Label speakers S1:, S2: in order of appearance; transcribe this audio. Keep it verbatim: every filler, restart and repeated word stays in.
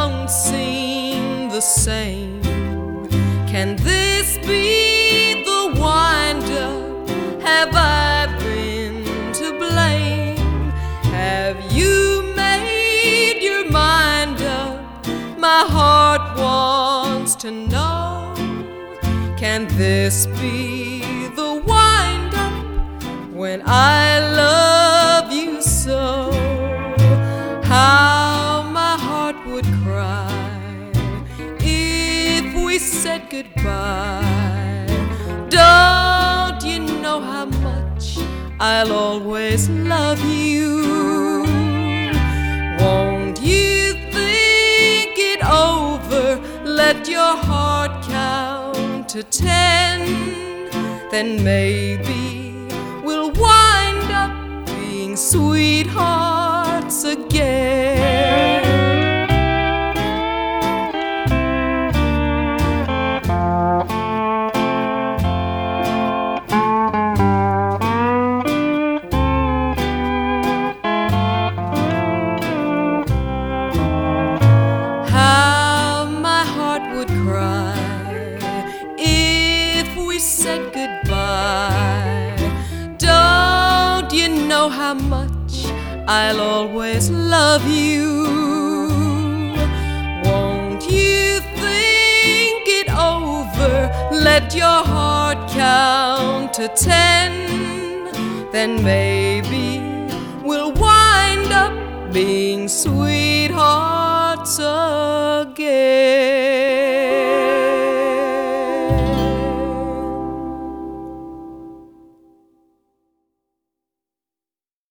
S1: don't seem the same. Can this be the wind-up? Have I been to blame? Have you made your mind up? My heart wants to know. Can this be the wind-up when I love you so? How my heart would cry if we said goodbye. Don't you know how much I'll always love you? Won't you think it over? Let your heart count to ten. Then maybe we'll wind up being sweethearts again. How my heart would cry if we said goodbye. Don't you know how much I'll always love you? Won't you think it over? Let your heart count to ten. Then maybe we'll wind up being sweethearts again.